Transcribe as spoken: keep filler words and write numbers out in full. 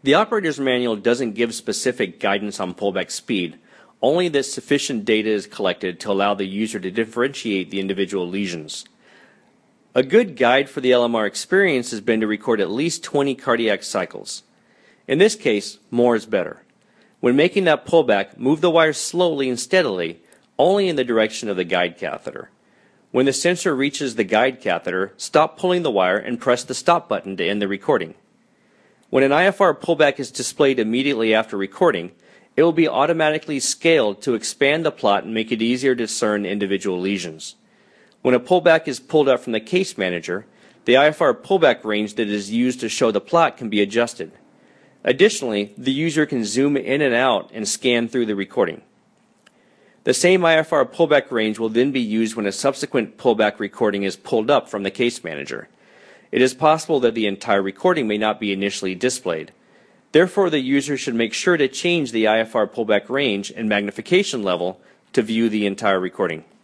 The operator's manual doesn't give specific guidance on pullback speed, only that sufficient data is collected to allow the user to differentiate the individual lesions. A good guide for the L M R experience has been to record at least twenty cardiac cycles. In this case, more is better. When making that pullback, move the wire slowly and steadily, only in the direction of the guide catheter. When the sensor reaches the guide catheter, stop pulling the wire and press the stop button to end the recording. When an I F R pullback is displayed immediately after recording, it will be automatically scaled to expand the plot and make it easier to discern individual lesions. When a pullback is pulled up from the case manager, the I F R pullback range that is used to show the plot can be adjusted. Additionally, the user can zoom in and out and scan through the recording. The same I F R pullback range will then be used when a subsequent pullback recording is pulled up from the case manager. It is possible that the entire recording may not be initially displayed. Therefore, the user should make sure to change the I F R pullback range and magnification level to view the entire recording.